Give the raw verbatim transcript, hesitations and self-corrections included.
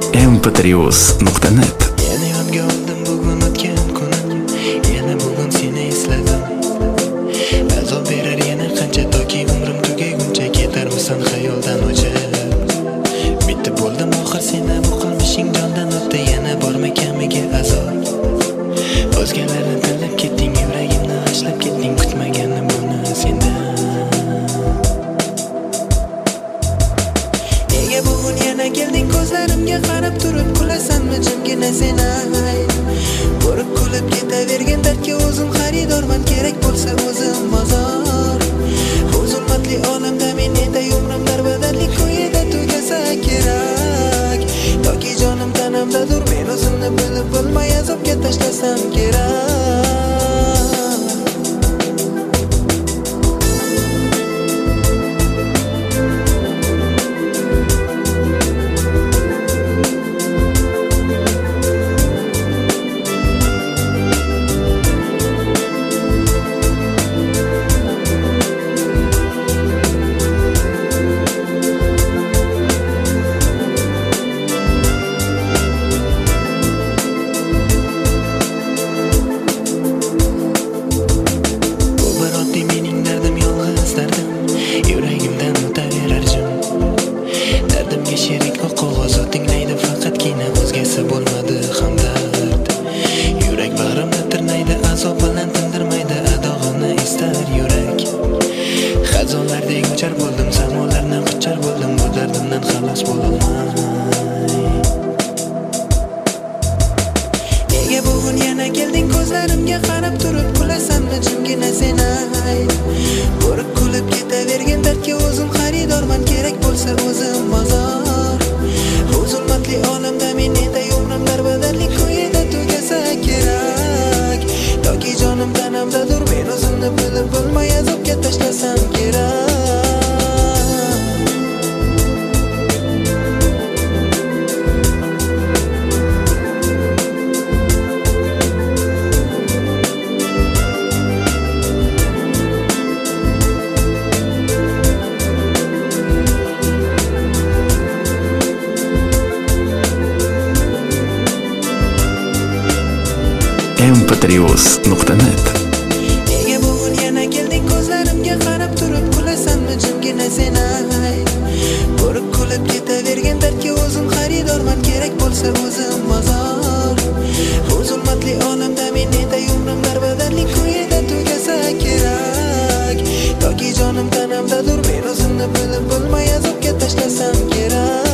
m p три uz nuqta net. Yana yodga oldim bugun o'tgan kunim, yana bugun seni esladim. Azob berar yana qancha toki umrim tugaguncha, ketarmisan xayoldan o'chib. Bitti bo'ldim oxir seni bu qilmishing jondan o'tdi, yana borma kamiga azob. O'zgalarni tanlab ketding, yuragimni g'ashlab ketding, kutmaganim buni sendan. Nega bugun yana kelding ko'zlarimga qarab turib, kulasanmi jimgina sen ay? Ko'rib kulib ketavergan dardga o'zim xaridorman, kerak bo'lsa o'zim bozor. Bu zulmatli olamda men netay umrim darbadalli ko'yida tugasa kerak. Toki jonim tanamdadur, men o'zimni bilib bilmay azobga tashlasam kerak. Yuragimdan o'taverar jim. Dardimga sherik oq qog'oz tinglaydi faqatgina, o'zgasi bo'lmadi hamdard. Yurak bag'rimda tirnaydi, azob bilan tindirmaydi, adog'ini istar yurak. Xazonlardek uchar bo'ldim, samolardan quchar bo'ldim, bu dardimdan xalos bo'lolmay. Nega bugun yana kelding ko'zlarimga qarab turib, kulasanmi jimgina sen ay? Ko'rib kulib ketavergan dardga o'zim xaridorman, kerak bo'lsa o'zim bozor. Bu zulmatli olamda men netay umrim darbadalli ko'yida tugasa kerak. Toki jonim tanamdadur, men o'zimni bilib bilmay azobga tashlasam kerak. m p три uz nuqta net. Nega bugun yana kelding ko'zlarimga qarab turib, kulasanmi jimgina sen ay? Ko'rib kulib ketavergan dardga o'zim xaridorman, kerak bo'lsa o'zim bozor. Bu zulmatli olamda men netay umrim darbadalli ko'yida tugasa kerak. Toki jonim tanamdadur, men o'zimni bilib bilmay azobga tashlasam kerak.